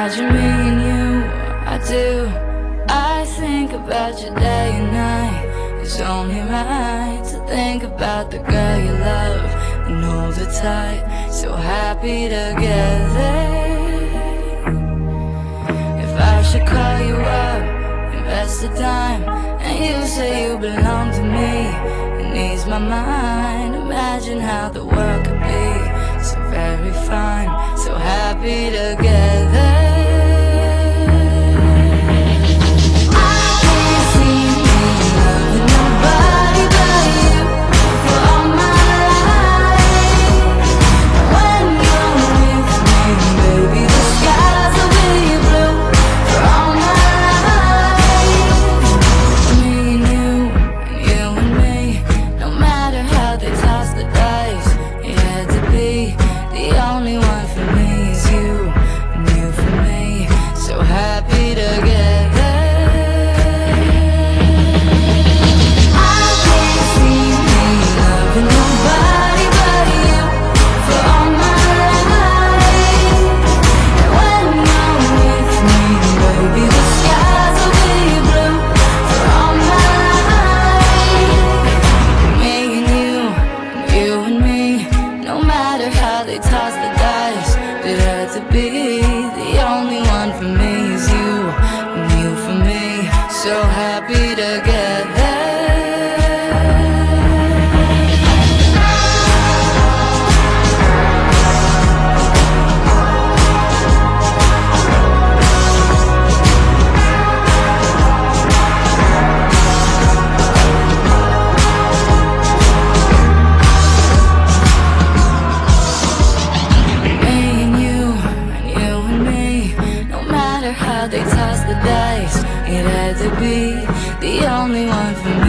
Imagine me and you, I do. I think about you day and night. It's only right to think about the girl you love and hold her tight. So happy together. If I should call you up, invest the time, and you say you belong to me, and ease my mind. Imagine how the world could be so very fine, so happy together. They toss the dice, it had to be. The only one for me is you, and you for me, so happy together. They tossed the dice, it had to be the only one for me.